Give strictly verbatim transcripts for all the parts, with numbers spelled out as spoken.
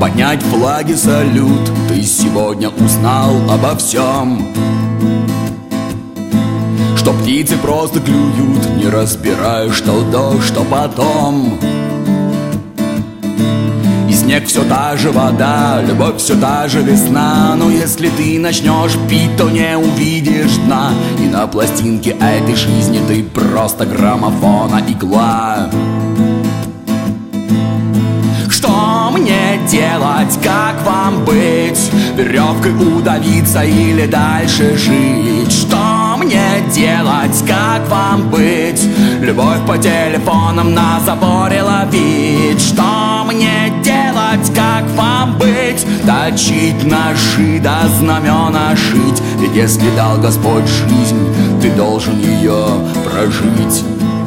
поднять флаги, салют. Ты сегодня узнал обо всем, что птицы просто клюют, не разбирая, что до, что потом. И снег все та же вода, любовь все та же весна. Но если ты начнешь пить, то не увидишь дна. И на пластинке этой жизни ты просто граммофона игла. Что мне делать, как вам быть? Веревкой удавиться или дальше жить? Что мне делать, как вам быть? Любовь по телефонам на заборе ловить. Что мне делать, как вам быть? Точить ножи, да знамена шить. Ведь если дал Господь жизнь, ты должен ее прожить.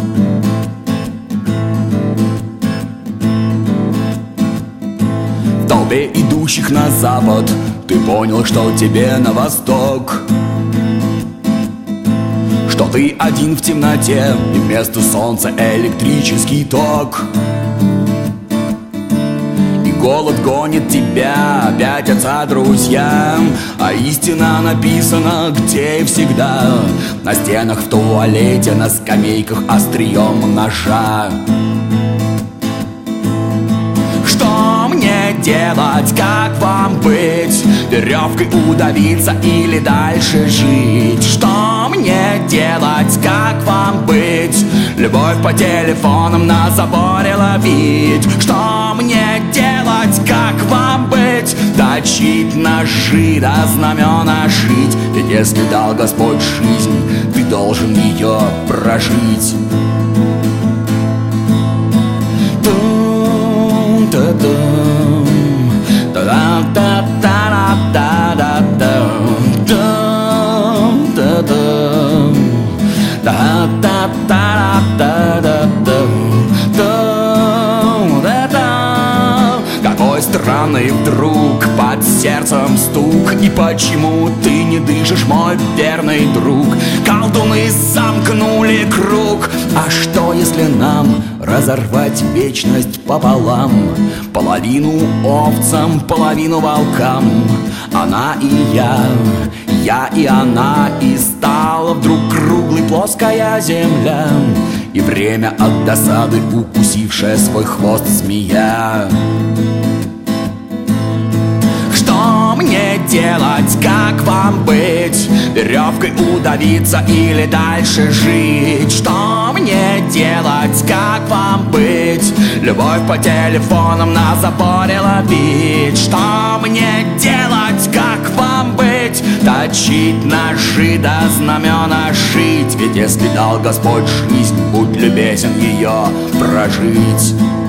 В толпе идущих на запад ты понял, что тебе на восток, что ты один в темноте, и вместо солнца электрический ток. И голод гонит тебя, пятятся друзья, а истина написана где и всегда. На стенах, в туалете, на скамейках острием ножа. Что мне делать, как вам быть? Веревкой удавиться или дальше жить? Что мне делать, как вам быть? Любовь по телефонам на заборе ловить. Что мне делать, как вам быть? Точить ножи, да знамена шить. Ведь если дал Господь жизнь, ты должен ее прожить. Какой странный вдруг под сердцем стук. И почему ты не дышишь, мой верный друг? Колдуны замкнули круг. А что, если нам разорвать вечность пополам? Половину овцам, половину волкам. Она и я, я и она. И стала вдруг круглой плоская земля. И время от досады, укусившая свой хвост змея. Что мне делать, как вам быть? Веревкой удавиться или дальше жить? Что мне делать, как вам быть? Любовь по телефонам на заборе ловить. Что мне делать, как вам быть? Точить ножи, да знамена шить. Ведь если дал Господь жизнь, будь любезен ее прожить.